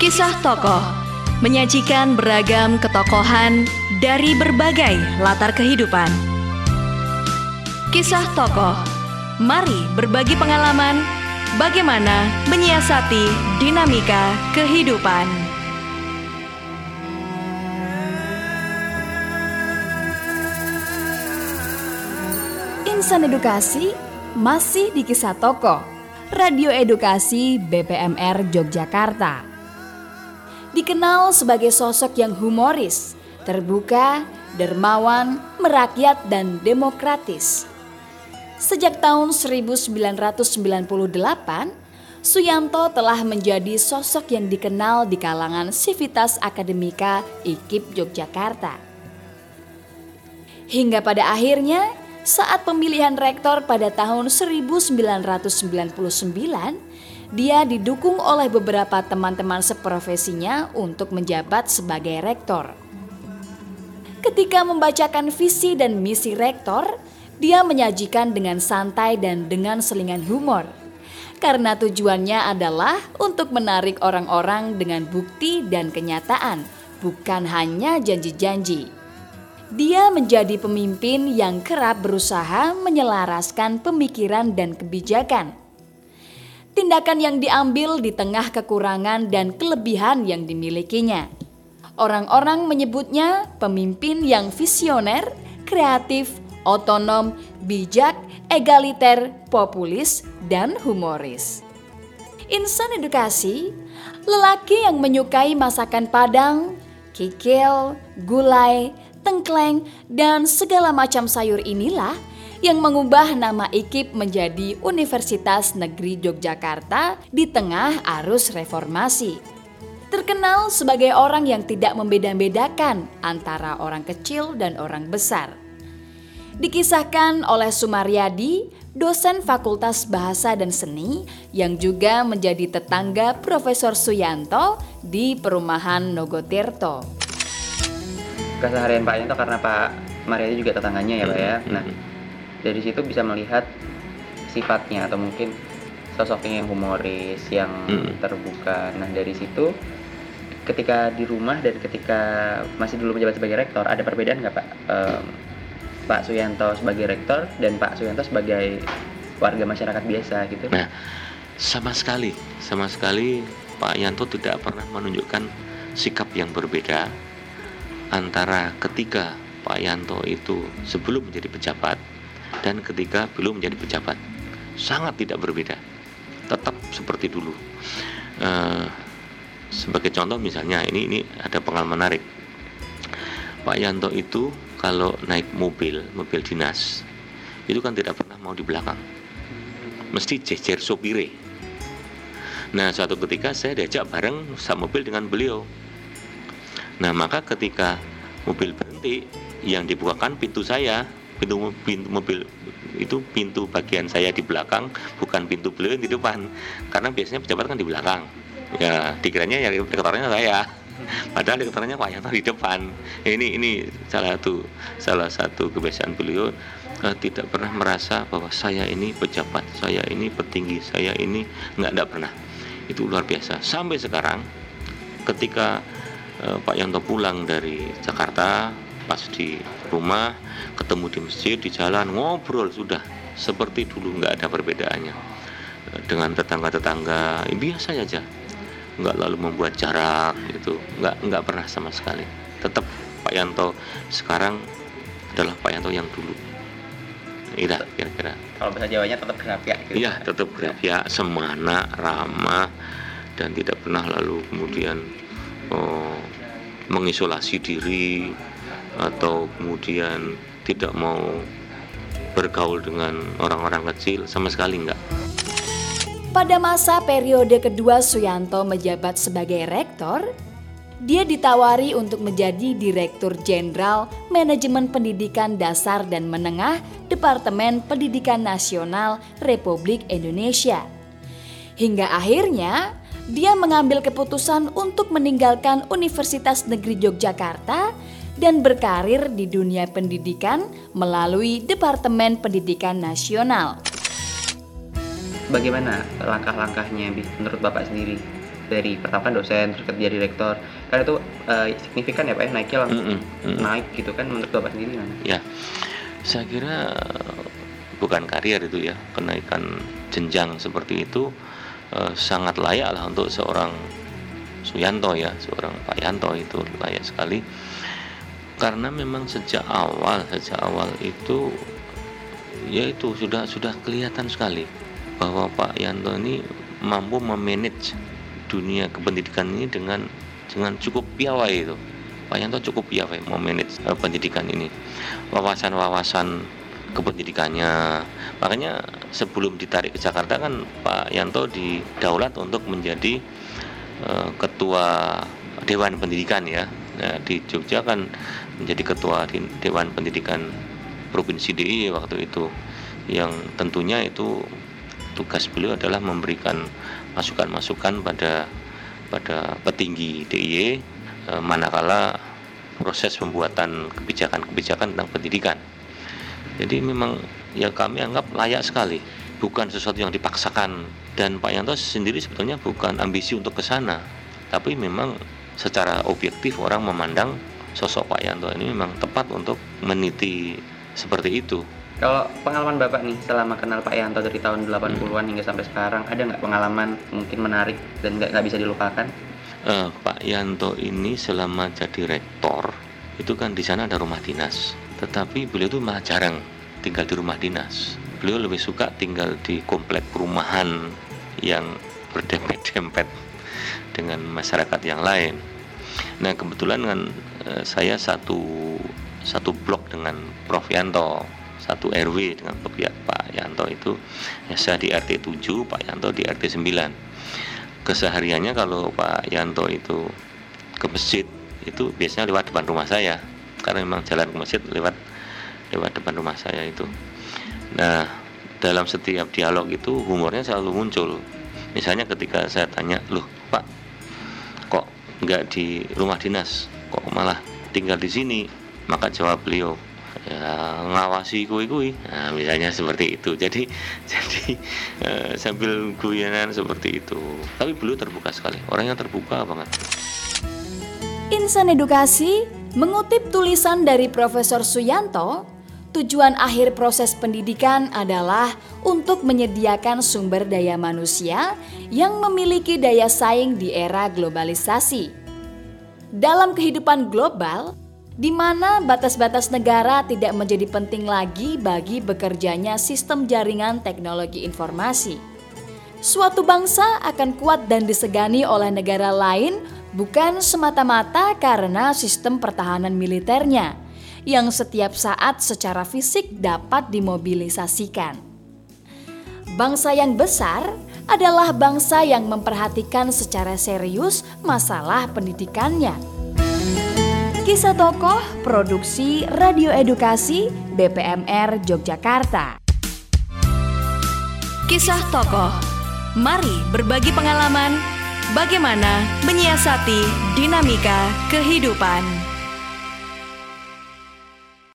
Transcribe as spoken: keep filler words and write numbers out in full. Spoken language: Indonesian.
Kisah tokoh menyajikan beragam ketokohan dari berbagai latar kehidupan. Kisah tokoh, mari berbagi pengalaman bagaimana menyiasati dinamika kehidupan. Insan Edukasi masih di Kisah Tokoh, Radio Edukasi B P M R Yogyakarta. Dikenal sebagai sosok yang humoris, terbuka, dermawan, merakyat, dan demokratis. Sejak tahun seribu sembilan ratus sembilan puluh delapan, Suyanto telah menjadi sosok yang dikenal di kalangan Sivitas Akademika I K I P Yogyakarta. Hingga pada akhirnya, saat pemilihan rektor pada tahun seribu sembilan ratus sembilan puluh sembilan, dia didukung oleh beberapa teman-teman seprofesinya untuk menjabat sebagai rektor. Ketika membacakan visi dan misi rektor, dia menyajikan dengan santai dan dengan selingan humor. Karena tujuannya adalah untuk menarik orang-orang dengan bukti dan kenyataan, bukan hanya janji-janji. Dia menjadi pemimpin yang kerap berusaha menyelaraskan pemikiran dan kebijakan. Tindakan yang diambil di tengah kekurangan dan kelebihan yang dimilikinya. Orang-orang menyebutnya pemimpin yang visioner, kreatif, otonom, bijak, egaliter, populis, dan humoris. Insan Edukasi, lelaki yang menyukai masakan Padang, kikil, gulai, tengkleng, dan segala macam sayur inilah yang mengubah nama I K I P menjadi Universitas Negeri Yogyakarta di tengah arus reformasi. Terkenal sebagai orang yang tidak membeda-bedakan antara orang kecil dan orang besar. Dikisahkan oleh Sumaryadi, dosen Fakultas Bahasa dan Seni yang juga menjadi tetangga Profesor Suyanto di Perumahan Nogotirto. Keseharian Pak Yanto karena Pak Maryadi juga tetangganya ya Pak ya. Nah dari situ bisa melihat sifatnya atau mungkin sosoknya yang humoris, yang hmm. terbuka. Nah dari situ ketika di rumah dan ketika masih dulu menjabat sebagai rektor, ada perbedaan nggak Pak? Um, Pak Suyanto sebagai rektor dan Pak Suyanto sebagai warga masyarakat biasa gitu? Nah sama sekali, sama sekali Pak Yanto tidak pernah menunjukkan sikap yang berbeda antara ketika Pak Yanto itu sebelum menjadi pejabat dan ketika belum menjadi pejabat. Sangat tidak berbeda, tetap seperti dulu. Uh, sebagai contoh misalnya ini ini ada pengalaman menarik. Pak Yanto itu kalau naik mobil, mobil dinas, itu kan tidak pernah mau di belakang, mesti jejer sopire. Nah suatu ketika saya diajak bareng sama mobil dengan beliau. Nah maka ketika mobil berhenti, yang dibukakan pintu saya, pintu, pintu mobil itu pintu bagian saya di belakang, bukan pintu beliau yang di depan. Karena biasanya pejabat kan di belakang. Ya dikiranya ya rektornya saya, padahal rektornya Pak Yanto di depan. Ini ini salah satu salah satu kebiasaan beliau, eh, tidak pernah merasa bahwa saya ini pejabat, saya ini petinggi, saya ini nggak nggak pernah. Itu luar biasa. Sampai sekarang ketika Pak Yanto pulang dari Jakarta, pas di rumah ketemu di masjid, di jalan ngobrol sudah seperti dulu, nggak ada perbedaannya dengan tetangga-tetangga, biasa saja, nggak lalu membuat jarak gitu, nggak nggak pernah sama sekali. Tetap Pak Yanto sekarang adalah Pak Yanto yang dulu. Iya kira-kira. Kalau bahasa Jawanya tetap grafia. Gitu. Iya tetap grafia, semana, ramah, dan tidak pernah lalu kemudian oh, mengisolasi diri atau kemudian tidak mau bergaul dengan orang-orang kecil, sama sekali enggak. Pada masa periode kedua Suyanto menjabat sebagai rektor, dia ditawari untuk menjadi Direktur Jenderal Manajemen Pendidikan Dasar dan Menengah Departemen Pendidikan Nasional Republik Indonesia. Hingga akhirnya dia mengambil keputusan untuk meninggalkan Universitas Negeri Yogyakarta dan berkarir di dunia pendidikan melalui Departemen Pendidikan Nasional. Bagaimana langkah-langkahnya menurut Bapak sendiri dari pertama kan dosen terus jadi rektor, kan itu uh, signifikan ya Pak ya, naiknya langsung mm -mm, mm. naik gitu kan, menurut Bapak sendiri gimana? Ya, saya kira bukan karier itu ya, kenaikan jenjang seperti itu uh, sangat layak lah untuk seorang Suyanto ya, seorang Pak Yanto itu layak sekali, karena memang sejak awal sejak awal itu ya itu sudah sudah kelihatan sekali bahwa Pak Yanto ini mampu memanage dunia kependidikan ini dengan dengan cukup piawai itu. Pak Yanto cukup piawai memanage uh, pendidikan ini, wawasan-wawasan kependidikannya. Makanya sebelum ditarik ke Jakarta kan Pak Yanto didaulat untuk menjadi uh, ketua Dewan Pendidikan ya. Nah, di Jogja kan menjadi ketua di Dewan Pendidikan Provinsi D I Y waktu itu, yang tentunya itu tugas beliau adalah memberikan masukan-masukan pada pada petinggi D I Y e, manakala proses pembuatan kebijakan-kebijakan tentang pendidikan. Jadi memang ya kami anggap layak sekali, bukan sesuatu yang dipaksakan, dan Pak Yanto sendiri sebetulnya bukan ambisi untuk ke sana, tapi memang secara objektif orang memandang sosok Pak Yanto ini memang tepat untuk meniti seperti itu. Kalau pengalaman Bapak nih selama kenal Pak Yanto dari tahun delapan puluhan hmm. hingga sampai sekarang, ada nggak pengalaman mungkin menarik dan nggak nggak bisa dilupakan? Uh, Pak Yanto ini selama jadi rektor itu kan di sana ada rumah dinas, tetapi beliau itu malah jarang tinggal di rumah dinas. Beliau lebih suka tinggal di komplek perumahan yang berdempet-dempet dengan masyarakat yang lain. Nah kebetulan kan uh, saya satu satu blok dengan Profesor Yanto, satu R W dengan Pak Yanto itu, ya saya di R T tujuh, Pak Yanto di R T sembilan. Kesehariannya kalau Pak Yanto itu ke masjid itu biasanya lewat depan rumah saya, karena memang jalan ke masjid lewat lewat depan rumah saya itu. Nah dalam setiap dialog itu humornya selalu muncul. Misalnya ketika saya tanya, loh Pak, kok nggak di rumah dinas, kok malah tinggal di sini? Maka jawab beliau, ya ngawasi kui-kui. Nah, misalnya seperti itu. Jadi jadi eh, sambil guyonan seperti itu. Tapi beliau terbuka sekali. Orangnya terbuka banget. Insan Edukasi mengutip tulisan dari Profesor Suyanto, tujuan akhir proses pendidikan adalah untuk menyediakan sumber daya manusia yang memiliki daya saing di era globalisasi. Dalam kehidupan global, di mana batas-batas negara tidak menjadi penting lagi bagi bekerjanya sistem jaringan teknologi informasi. Suatu bangsa akan kuat dan disegani oleh negara lain bukan semata-mata karena sistem pertahanan militernya, yang setiap saat secara fisik dapat dimobilisasikan. Bangsa yang besar adalah bangsa yang memperhatikan secara serius masalah pendidikannya. Kisah Tokoh, Produksi Radio Edukasi B P M R Yogyakarta. Kisah Tokoh, mari berbagi pengalaman bagaimana menyiasati dinamika kehidupan.